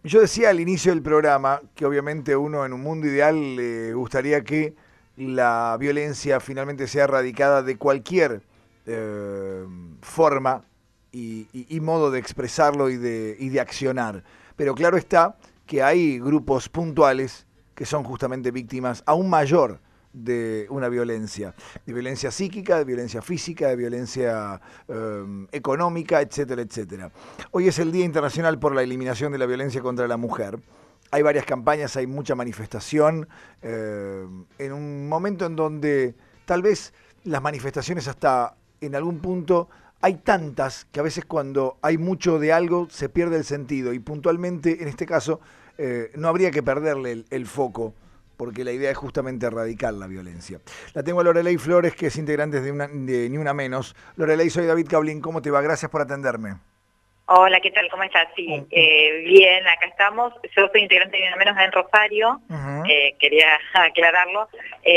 Yo decía al inicio del programa que obviamente uno en un mundo ideal le gustaría que la violencia finalmente sea erradicada de cualquier eh, forma y modo de expresarlo y de accionar. Pero claro está que hay grupos puntuales que son justamente víctimas aún mayor de una violencia, de violencia psíquica, de violencia física, de violencia económica, etcétera, etcétera. Hoy es el Día Internacional por la Eliminación de la Violencia contra la Mujer. Hay varias campañas, hay mucha manifestación, en un momento en donde tal vez las manifestaciones hasta en algún punto hay tantas que a veces cuando hay mucho de algo se pierde el sentido y puntualmente en este caso no habría que perderle el foco porque la idea es justamente erradicar la violencia. La tengo a Loreley Flores, que es integrante de Ni Una Menos. Loreley, soy David Cablín, ¿cómo te va? Gracias por atenderme. Hola, ¿qué tal? ¿Cómo estás? Sí, bien, acá estamos. Yo soy integrante de Ni Una Menos en Rosario, quería aclararlo.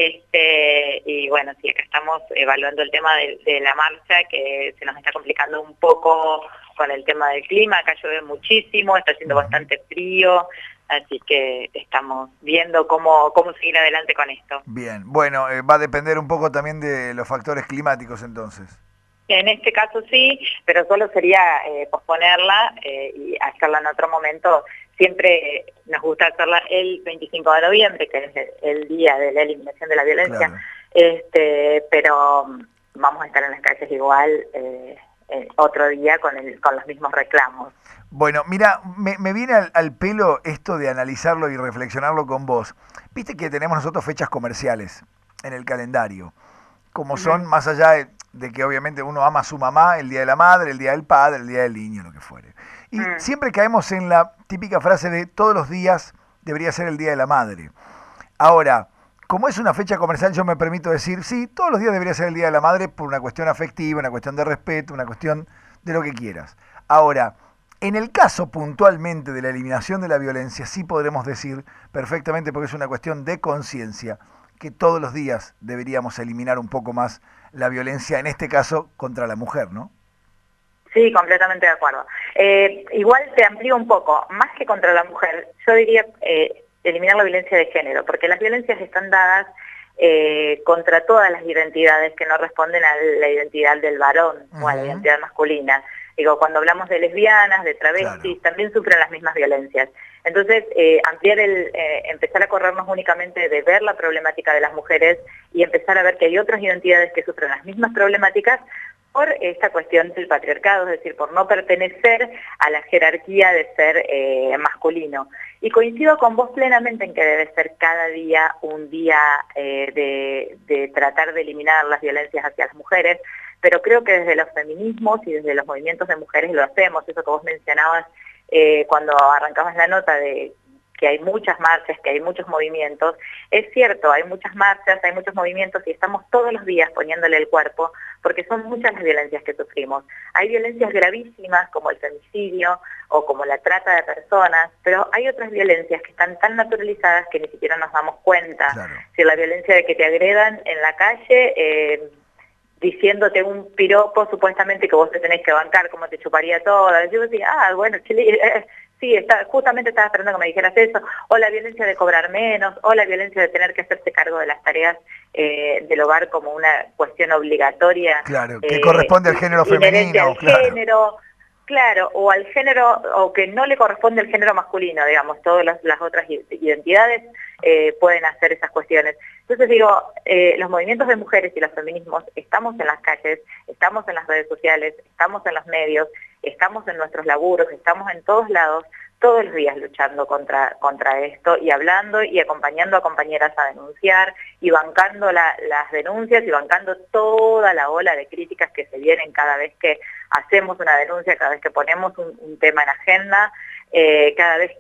Y bueno, sí, acá estamos evaluando el tema de la marcha, que se nos está complicando un poco con el tema del clima. Acá llueve muchísimo, está haciendo bastante frío, así que estamos viendo cómo seguir adelante con esto. Bien, bueno, va a depender un poco también de los factores climáticos entonces. En este caso sí, pero solo sería posponerla y hacerla en otro momento. Siempre nos gusta hacerla el 25 de noviembre, que es el día de la eliminación de la violencia, claro. Pero vamos a estar en las calles igual otro día con los mismos reclamos. Bueno, mira, me viene al pelo esto de analizarlo y reflexionarlo con vos. Viste que tenemos nosotros fechas comerciales en el calendario, como son, más allá de que obviamente uno ama a su mamá, el Día de la Madre, el Día del Padre, el Día del Niño, lo que fuere. Y siempre caemos en la típica frase de todos los días debería ser el Día de la Madre. Ahora, como es una fecha comercial, yo me permito decir, sí, todos los días debería ser el Día de la Madre por una cuestión afectiva, una cuestión de respeto, una cuestión de lo que quieras. Ahora, en el caso puntualmente de la eliminación de la violencia, sí podremos decir perfectamente, porque es una cuestión de conciencia, que todos los días deberíamos eliminar un poco más la violencia, en este caso, contra la mujer, ¿no? Sí, completamente de acuerdo. Igual te amplío un poco, más que contra la mujer, yo diría eliminar la violencia de género, porque las violencias están dadas contra todas las identidades que no responden a la identidad del varón o a la identidad masculina. Digo, cuando hablamos de lesbianas, de travestis, también sufren las mismas violencias. Entonces, empezar a corrernos únicamente de ver la problemática de las mujeres y empezar a ver que hay otras identidades que sufren las mismas problemáticas por esta cuestión del patriarcado, es decir, por no pertenecer a la jerarquía de ser masculino. Y coincido con vos plenamente en que debe ser cada día un día de tratar de eliminar las violencias hacia las mujeres, pero creo que desde los feminismos y desde los movimientos de mujeres lo hacemos, eso que vos mencionabas cuando arrancabas la nota de que hay muchas marchas, que hay muchos movimientos. Es cierto, hay muchas marchas, hay muchos movimientos y estamos todos los días poniéndole el cuerpo porque son muchas las violencias que sufrimos. Hay violencias gravísimas como el femicidio o como la trata de personas, pero hay otras violencias que están tan naturalizadas que ni siquiera nos damos cuenta. Claro. Si la violencia de que te agredan en la calle diciéndote un piropo supuestamente que vos te tenés que bancar, como te chuparía toda. Yo decía, bueno, sí, justamente estaba esperando que me dijeras eso, o la violencia de cobrar menos, o la violencia de tener que hacerse cargo de las tareas del hogar como una cuestión obligatoria. Claro, que corresponde al género inherente femenino, al género, claro, o al género, o que no le corresponde al género masculino, digamos, todas las otras identidades pueden hacer esas cuestiones. Entonces digo, los movimientos de mujeres y los feminismos estamos en las calles, estamos en las redes sociales, estamos en los medios, estamos en nuestros laburos, estamos en todos lados, todos los días luchando contra esto y hablando y acompañando a compañeras a denunciar y bancando las denuncias y bancando toda la ola de críticas que se vienen cada vez que hacemos una denuncia, cada vez que ponemos un tema en agenda, cada vez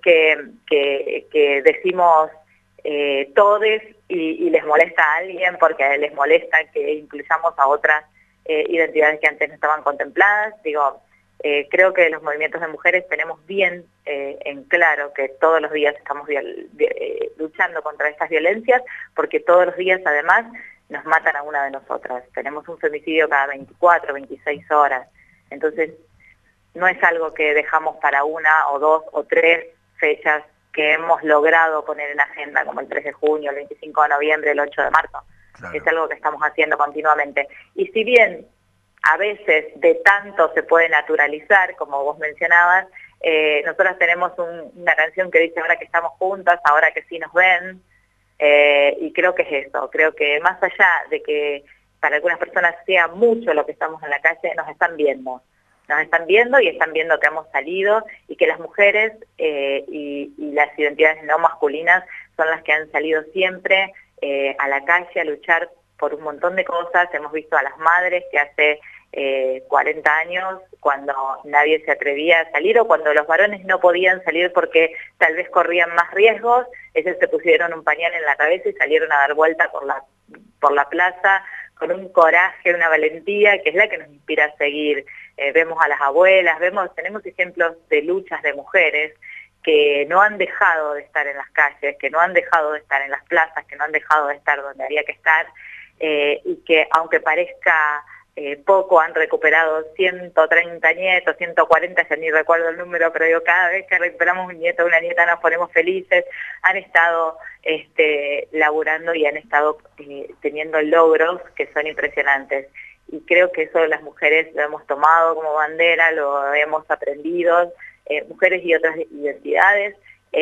que decimos todes y les molesta a alguien porque les molesta que incluyamos a otras identidades que antes no estaban contempladas. Digo, creo que los movimientos de mujeres tenemos bien en claro que todos los días estamos luchando contra estas violencias porque todos los días además nos matan a una de nosotras. Tenemos un femicidio cada 24, 26 horas. Entonces, no es algo que dejamos para una o dos o tres fechas que hemos logrado poner en agenda, como el 3 de junio, el 25 de noviembre, el 8 de marzo. Claro. Es algo que estamos haciendo continuamente. Y si bien a veces de tanto se puede naturalizar, como vos mencionabas, nosotros tenemos una canción que dice ahora que estamos juntas, ahora que sí nos ven, y creo que es eso, creo que más allá de que para algunas personas sea mucho lo que estamos en la calle, nos están viendo y están viendo que hemos salido y que las mujeres y las identidades no masculinas son las que han salido siempre a la calle a luchar por un montón de cosas. Hemos visto a las madres que hace 40 años, cuando nadie se atrevía a salir o cuando los varones no podían salir porque tal vez corrían más riesgos, ellos se pusieron un pañal en la cabeza y salieron a dar vuelta por la plaza con un coraje, una valentía que es la que nos inspira a seguir. Vemos a las abuelas, tenemos ejemplos de luchas de mujeres que no han dejado de estar en las calles, que no han dejado de estar en las plazas, que no han dejado de estar donde había que estar, y que aunque parezca poco, han recuperado 130 nietos, 140, ya ni recuerdo el número, pero digo, cada vez que recuperamos un nieto o una nieta nos ponemos felices. Han estado laburando y han estado teniendo logros que son impresionantes. Y creo que eso las mujeres lo hemos tomado como bandera, lo hemos aprendido, mujeres y otras identidades,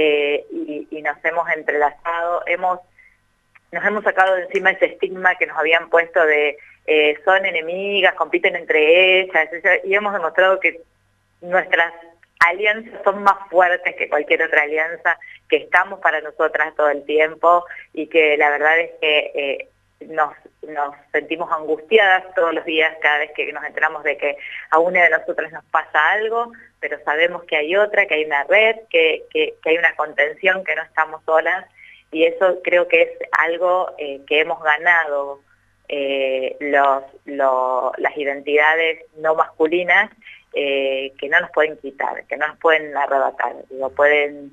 y nos hemos entrelazado, nos hemos sacado de encima ese estigma que nos habían puesto de son enemigas, compiten entre ellas, y hemos demostrado que nuestras alianzas son más fuertes que cualquier otra alianza, que estamos para nosotras todo el tiempo y que la verdad es que nos sentimos angustiadas todos los días cada vez que nos enteramos de que a una de nosotras nos pasa algo, pero sabemos que hay otra, que hay una red, que hay una contención, que no estamos solas, y eso creo que es algo que hemos ganado las identidades no masculinas, que no nos pueden quitar, que no nos pueden arrebatar, pueden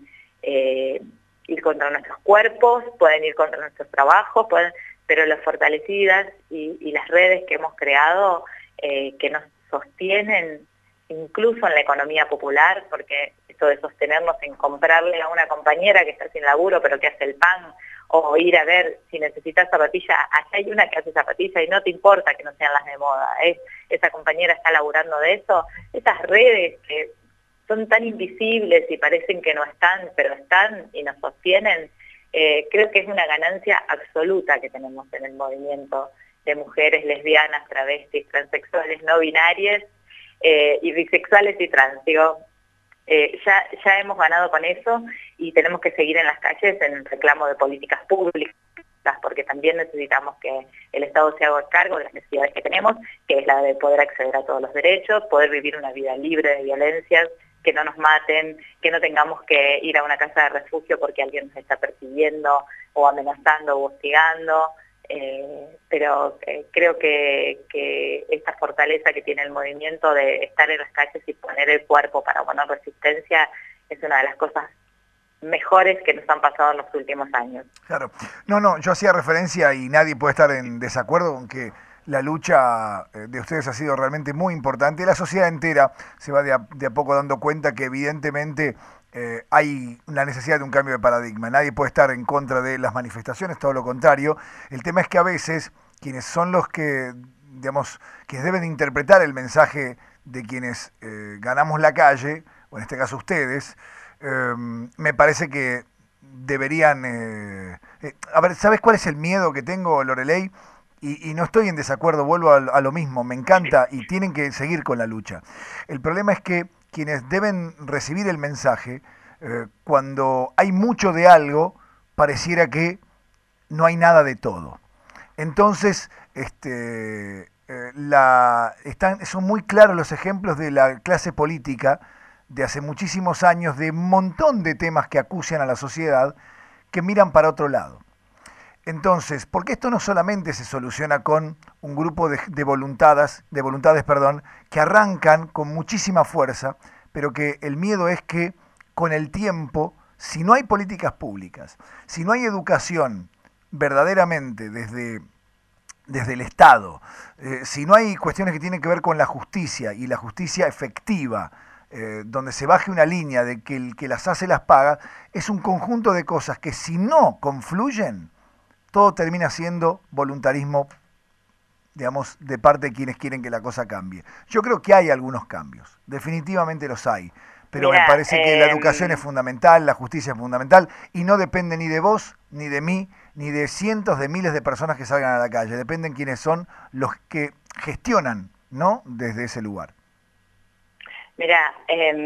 ir contra nuestros cuerpos, pueden ir contra nuestros trabajos, pero las fortalecidas y las redes que hemos creado, que nos sostienen incluso en la economía popular, porque esto de sostenernos en comprarle a una compañera que está sin laburo pero que hace el pan, o ir a ver si necesitas zapatilla, allá hay una que hace zapatilla y no te importa que no sean las de moda, esa compañera está laburando de eso. Esas redes que son tan invisibles y parecen que no están, pero están y nos sostienen, creo que es una ganancia absoluta que tenemos en el movimiento de mujeres lesbianas, travestis, transexuales, no binarias, y bisexuales y trans. Ya hemos ganado con eso y tenemos que seguir en las calles en el reclamo de políticas públicas, porque también necesitamos que el Estado se haga cargo de las necesidades que tenemos, que es la de poder acceder a todos los derechos, poder vivir una vida libre de violencias, que no nos maten, que no tengamos que ir a una casa de refugio porque alguien nos está persiguiendo o amenazando o hostigando. Pero creo que esta fortaleza que tiene el movimiento de estar en las calles y poner el cuerpo para poner resistencia es una de las cosas mejores que nos han pasado en los últimos años. Claro. No, yo hacía referencia y nadie puede estar en desacuerdo con que la lucha de ustedes ha sido realmente muy importante. La sociedad entera se va de a poco dando cuenta que evidentemente hay la necesidad de un cambio de paradigma. Nadie puede estar en contra de las manifestaciones, todo lo contrario. El tema es que a veces quienes son los que, digamos, quienes deben interpretar el mensaje de quienes ganamos la calle, o en este caso ustedes, me parece que deberían... a ver, ¿sabes cuál es el miedo que tengo, Loreley? Y no estoy en desacuerdo, vuelvo a lo mismo, me encanta y tienen que seguir con la lucha. El problema es que quienes deben recibir el mensaje, cuando hay mucho de algo, pareciera que no hay nada de todo. Entonces, son muy claros los ejemplos de la clase política de hace muchísimos años, de un montón de temas que acucian a la sociedad, que miran para otro lado. Entonces, porque esto no solamente se soluciona con un grupo de voluntades, que arrancan con muchísima fuerza, pero que el miedo es que con el tiempo, si no hay políticas públicas, si no hay educación verdaderamente desde el Estado, si no hay cuestiones que tienen que ver con la justicia y la justicia efectiva, donde se baje una línea de que el que las hace las paga, es un conjunto de cosas que si no confluyen, todo termina siendo voluntarismo, digamos, de parte de quienes quieren que la cosa cambie. Yo creo que hay algunos cambios, definitivamente los hay, pero me parece que la educación es fundamental, la justicia es fundamental, y no depende ni de vos, ni de mí, ni de cientos de miles de personas que salgan a la calle, dependen quiénes son los que gestionan, ¿no?, desde ese lugar. Mira,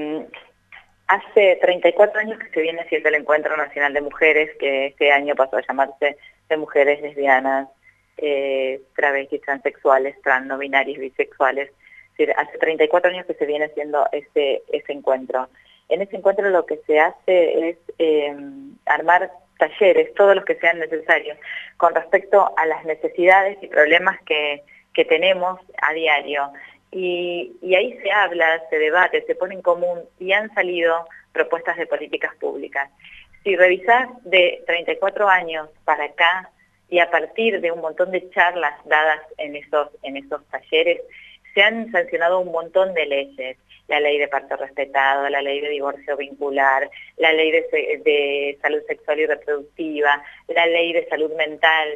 hace 34 años que se viene haciendo el Encuentro Nacional de Mujeres, que este año pasó a llamarse de mujeres lesbianas, travestis, transexuales, no binarias, bisexuales. Es decir, hace 34 años que se viene haciendo ese encuentro. En ese encuentro lo que se hace es armar talleres, todos los que sean necesarios, con respecto a las necesidades y problemas que tenemos a diario. Y ahí se habla, se debate, se pone en común y han salido propuestas de políticas públicas. Si revisás de 34 años para acá y a partir de un montón de charlas dadas en esos talleres, se han sancionado un montón de leyes. La ley de parto respetado, la ley de divorcio vincular, la ley de salud sexual y reproductiva, la ley de salud mental.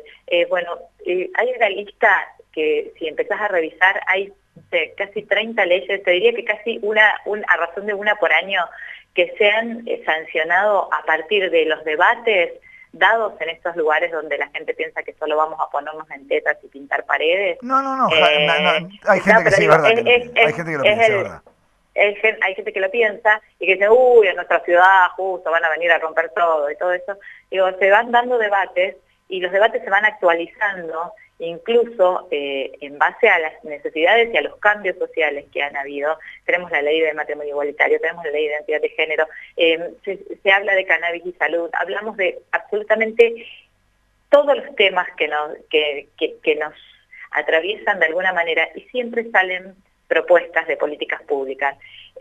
Hay una lista que si empezás a revisar hay casi 30 leyes, te diría que casi a razón de una por año, que se han sancionado a partir de los debates dados en estos lugares donde la gente piensa que solo vamos a ponernos en tetas y pintar paredes. No, hay gente que sí, verdad. Hay gente que lo piensa, verdad. Hay gente que lo piensa y que dice, uy, en nuestra ciudad justo van a venir a romper todo y todo eso. Digo, se van dando debates y los debates se van actualizando, incluso en base a las necesidades y a los cambios sociales que han habido. Tenemos la ley de matrimonio igualitario, tenemos la ley de identidad de género, se habla de cannabis y salud, hablamos de absolutamente todos los temas que nos atraviesan de alguna manera y siempre salen propuestas de políticas públicas.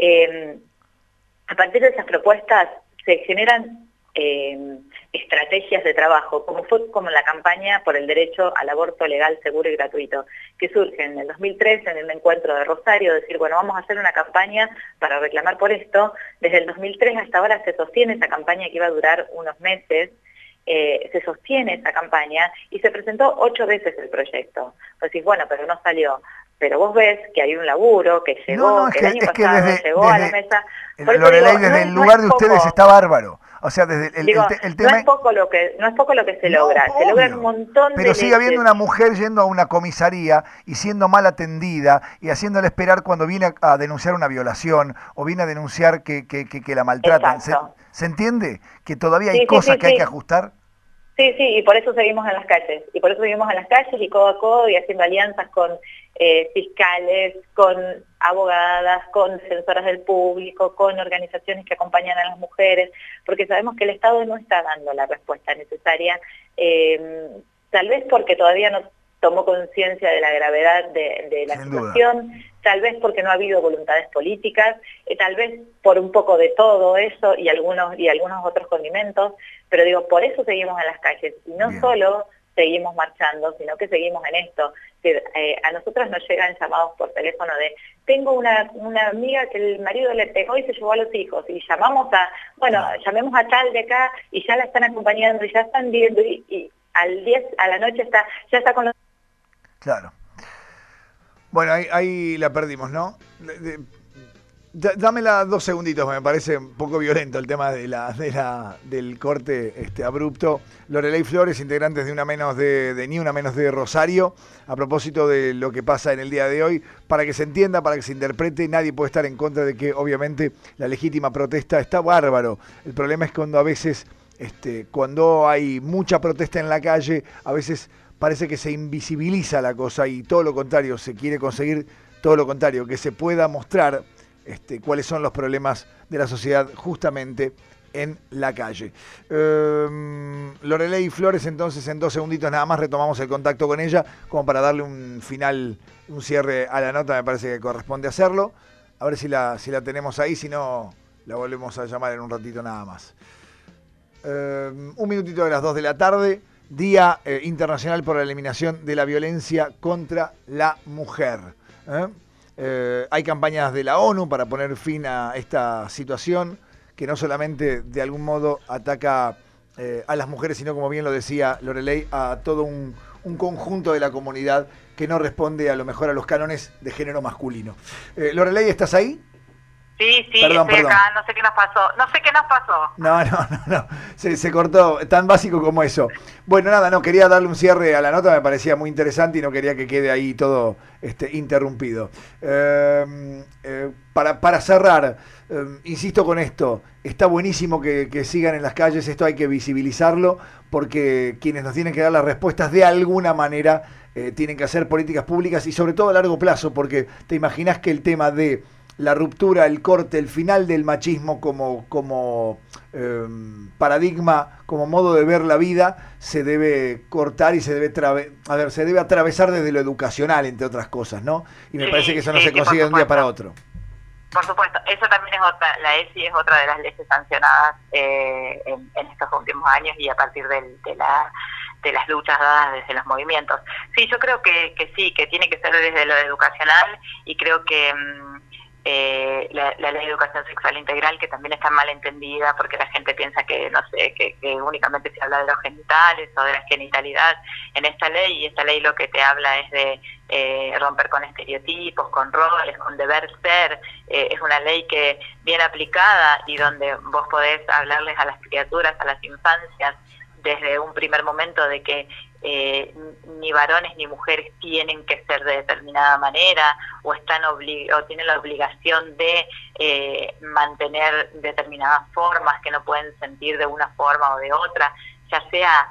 A partir de esas propuestas se generan estrategias de trabajo, como la campaña por el derecho al aborto legal, seguro y gratuito, que surge en el 2003 en el encuentro de Rosario, decir, bueno, vamos a hacer una campaña para reclamar por esto. Desde el 2003 hasta ahora se sostiene esa campaña que iba a durar unos meses, se sostiene esa campaña y se presentó 8 veces el proyecto. Pues decís, bueno, pero no salió. Pero vos ves que hay un laburo, que llegó, que el año pasado llegó a la mesa. Loreley, desde el lugar de ustedes está bárbaro. O sea, desde el tema... No es poco lo que se logra, se logran un montón de pero sigue habiendo una mujer yendo a una comisaría y siendo mal atendida y haciéndole esperar cuando viene a denunciar una violación o viene a denunciar que la maltratan. ¿Se entiende? Que todavía hay cosas que hay que ajustar. Sí, y por eso seguimos en las calles. Y por eso seguimos en las calles y codo a codo y haciendo alianzas con fiscales, con abogadas, con defensoras del público, con organizaciones que acompañan a las mujeres, porque sabemos que el Estado no está dando la respuesta necesaria, tal vez porque todavía no tomó conciencia de la gravedad de la situación, tal vez porque no ha habido voluntades políticas, tal vez por un poco de todo eso y algunos otros condimentos, pero digo, por eso seguimos en las calles, y no solo seguimos marchando, sino que seguimos en esto. A nosotros nos llegan llamados por teléfono de, tengo una amiga que el marido le pegó y se llevó a los hijos, y llamamos llamemos a tal de acá, y ya la están acompañando, y ya están viendo, y al 10 a la noche ya está con los... Claro. Bueno, ahí la perdimos, ¿no? Dámela 2 segunditos, me parece un poco violento el tema del corte abrupto. Loreley Flores, integrantes de Ni Una Menos de Rosario, a propósito de lo que pasa en el día de hoy, para que se entienda, para que se interprete, nadie puede estar en contra de que obviamente la legítima protesta está bárbaro. El problema es cuando a veces, cuando hay mucha protesta en la calle, a veces parece que se invisibiliza la cosa y todo lo contrario, se quiere conseguir todo lo contrario, que se pueda mostrar cuáles son los problemas de la sociedad justamente en la calle. Loreley Flores, entonces en 2 segunditos nada más retomamos el contacto con ella, como para darle un final, un cierre a la nota, me parece que corresponde hacerlo. A ver si la tenemos ahí, si no la volvemos a llamar en un ratito nada más. 1 minutito de las 2 de la tarde, Día Internacional por la Eliminación de la Violencia contra la Mujer. Hay campañas de la ONU para poner fin a esta situación que no solamente de algún modo ataca a las mujeres, sino, como bien lo decía Loreley, a todo un conjunto de la comunidad que no responde a lo mejor a los cánones de género masculino. Loreley, ¿estás ahí? Sí, estoy acá, no sé qué nos pasó. No, se cortó, tan básico como eso. Bueno, nada, no, quería darle un cierre a la nota, me parecía muy interesante y no quería que quede ahí todo interrumpido. Para cerrar, insisto con esto, está buenísimo que sigan en las calles, esto hay que visibilizarlo, porque quienes nos tienen que dar las respuestas de alguna manera tienen que hacer políticas públicas y sobre todo a largo plazo, porque te imaginas que el tema de la ruptura, el corte, el final del machismo como paradigma, como modo de ver la vida, se debe cortar y se debe atravesar desde lo educacional, entre otras cosas, ¿no? Y me parece que eso no se consigue de un día para otro. Por supuesto, eso también es otra, la ESI es otra de las leyes sancionadas en estos últimos años y a partir de las luchas dadas desde los movimientos. Sí, yo creo que sí, que tiene que ser desde lo educacional y creo que la ley de educación sexual integral, que también está mal entendida porque la gente piensa que no sé que únicamente se habla de los genitales o de la genitalidad en esta ley, y esta ley lo que te habla es de romper con estereotipos, con roles, con deber ser. Es una ley que bien aplicada y donde vos podés hablarles a las criaturas, a las infancias, desde un primer momento de que ni varones ni mujeres tienen que ser de determinada manera o tienen la obligación de mantener determinadas formas, que no pueden sentir de una forma o de otra, ya sea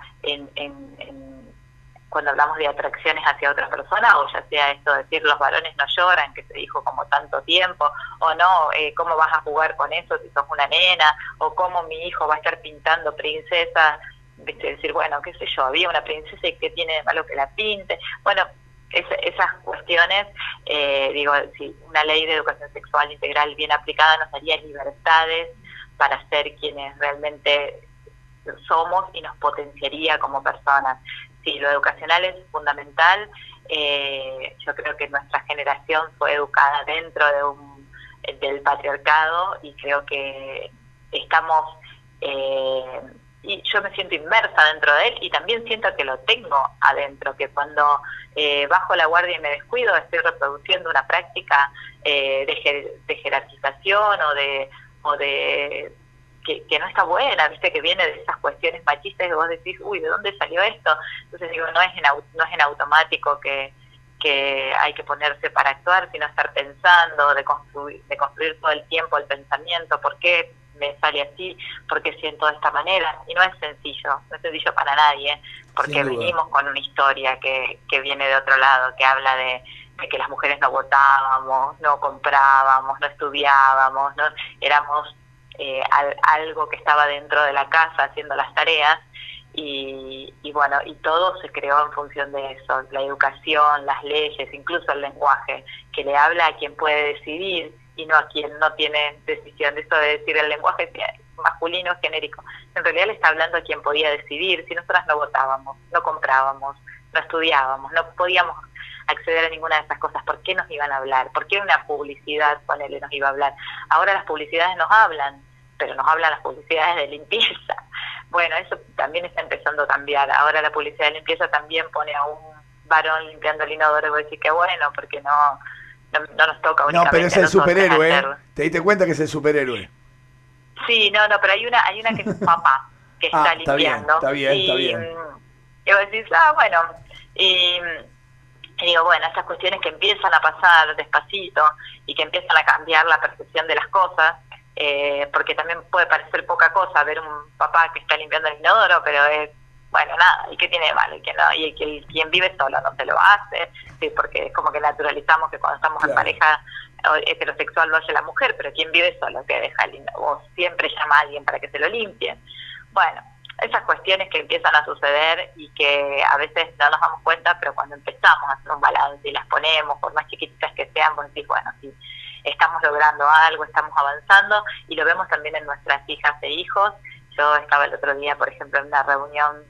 cuando hablamos de atracciones hacia otra persona, o ya sea esto de decir los varones no lloran, que se dijo como tanto tiempo, o no, cómo vas a jugar con eso si sos una nena, o cómo mi hijo va a estar pintando princesas, decir, bueno, qué sé yo, había una princesa y qué tiene de malo que la pinte. Bueno, esas cuestiones, si una ley de educación sexual integral bien aplicada nos daría libertades para ser quienes realmente somos y nos potenciaría como personas. Sí, lo educacional es fundamental. Yo creo que nuestra generación fue educada dentro del patriarcado y creo que estamos... y yo me siento inmersa dentro de él y también siento que lo tengo adentro, que cuando bajo la guardia y me descuido estoy reproduciendo una práctica de jerarquización o de que no está buena, viste, que viene de esas cuestiones machistas y vos decís, uy, ¿de dónde salió esto? Entonces digo, no es en automático que hay que ponerse para actuar, sino estar pensando, de construir todo el tiempo el pensamiento, ¿por qué me sale así? ¿Por qué siento de esta manera? Y no es sencillo para nadie, porque venimos con una historia que viene de otro lado, que habla de que las mujeres no votábamos, no comprábamos, no estudiábamos, no éramos algo que estaba dentro de la casa haciendo las tareas, y bueno, y todo se creó en función de eso, la educación, las leyes, incluso el lenguaje, que le habla a quien puede decidir y no a quien no tiene decisión. Eso de decir el lenguaje masculino genérico, en realidad le está hablando a quien podía decidir. Si nosotras no votábamos, no comprábamos, no estudiábamos, no podíamos acceder a ninguna de esas cosas, ¿por qué nos iban a hablar? ¿Por qué una publicidad, ponele, nos iba a hablar? Ahora las publicidades nos hablan, pero nos hablan las publicidades de limpieza. Bueno, eso también está empezando a cambiar. Ahora la publicidad de limpieza también pone a un varón limpiando el inodoro y voy a decir que bueno, porque no nos toca únicamente. No, pero es el superhéroe, ¿eh? ¿Te diste cuenta que es el superhéroe? Sí, no, pero hay una que es un papá que está limpiando. Está bien. Y vos decís, bueno, y digo, bueno, esas cuestiones que empiezan a pasar despacito y que empiezan a cambiar la percepción de las cosas, porque también puede parecer poca cosa ver un papá que está limpiando el inodoro, pero es, bueno, nada, ¿y qué tiene de malo? Y que quien vive solo no se lo hace, sí, porque es como que naturalizamos que cuando estamos en pareja heterosexual lo hace la mujer, pero quien vive solo que deja o siempre llama a alguien para que se lo limpie. Bueno, esas cuestiones que empiezan a suceder y que a veces no nos damos cuenta, pero cuando empezamos a hacer un balance y las ponemos, por más chiquititas que sean, vos decís, bueno, sí, estamos logrando algo, estamos avanzando, y lo vemos también en nuestras hijas e hijos. Yo estaba el otro día, por ejemplo, en una reunión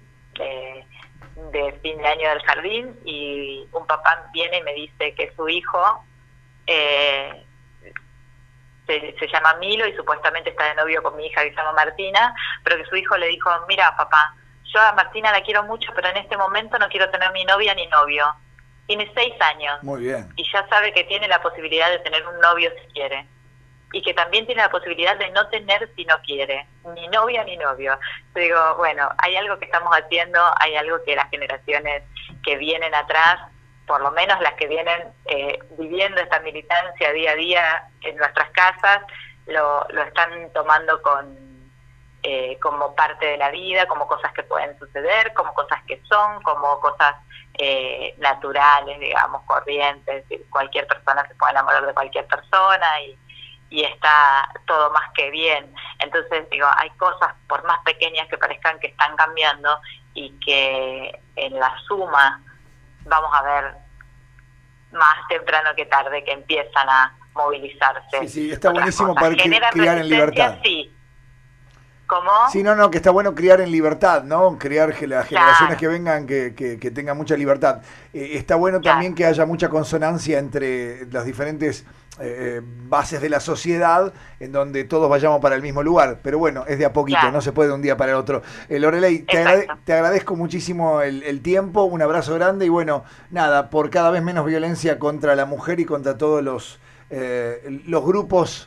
de fin de año del jardín, y un papá viene y me dice que su hijo se llama Milo y supuestamente está de novio con mi hija que se llama Martina, pero que su hijo le dijo, mira papá, yo a Martina la quiero mucho, pero en este momento no quiero tener ni novia ni novio. Tiene 6 años. Muy bien. Y ya sabe que tiene la posibilidad de tener un novio si quiere. Y que también tiene la posibilidad de no tener si no quiere. Ni novia ni novio. Yo digo, bueno, hay algo que estamos haciendo, hay algo que las generaciones que vienen atrás, por lo menos las que vienen viviendo esta militancia día a día en nuestras casas, lo están tomando como parte de la vida, como cosas que pueden suceder, como cosas que son, como cosas naturales, digamos, corrientes. Cualquier persona se puede enamorar de cualquier persona y está todo más que bien. Entonces, digo, hay cosas, por más pequeñas que parezcan, que están cambiando y que en la suma vamos a ver más temprano que tarde que empiezan a movilizarse. Sí, sí, está buenísimo para criar en libertad. Sí. ¿Cómo? Sí, no, que está bueno criar en libertad, ¿no? Criar las generaciones que vengan que tengan mucha libertad. Está bueno también que haya mucha consonancia entre las diferentes bases de la sociedad, en donde todos vayamos para el mismo lugar. Pero bueno, es de a poquito, no se puede de un día para el otro. Loreley, te agradezco muchísimo el tiempo, un abrazo grande y bueno, nada, por cada vez menos violencia contra la mujer y contra todos los grupos,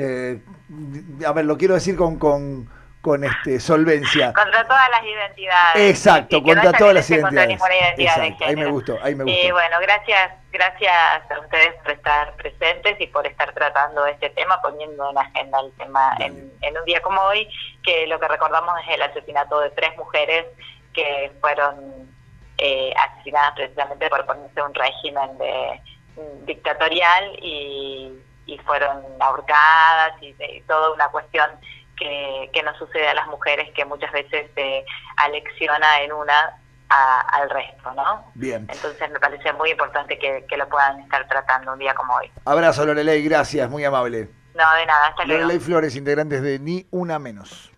a ver, lo quiero decir con solvencia. Contra todas las identidades. Exacto, contra todas las identidades. Contra ninguna identidad de género. Ahí me gustó. Y bueno, gracias a ustedes por estar presentes y por estar tratando este tema, poniendo en agenda el tema en un día como hoy, que lo que recordamos es el asesinato de 3 mujeres que fueron asesinadas precisamente por ponerse un régimen dictatorial y fueron ahorcadas y toda una cuestión que nos sucede a las mujeres, que muchas veces se alecciona en al resto, ¿no? Bien. Entonces me parece muy importante que lo puedan estar tratando un día como hoy. Abrazo, Loreley, gracias, muy amable. No, de nada, hasta luego. Loreley Flores, integrantes de Ni Una Menos.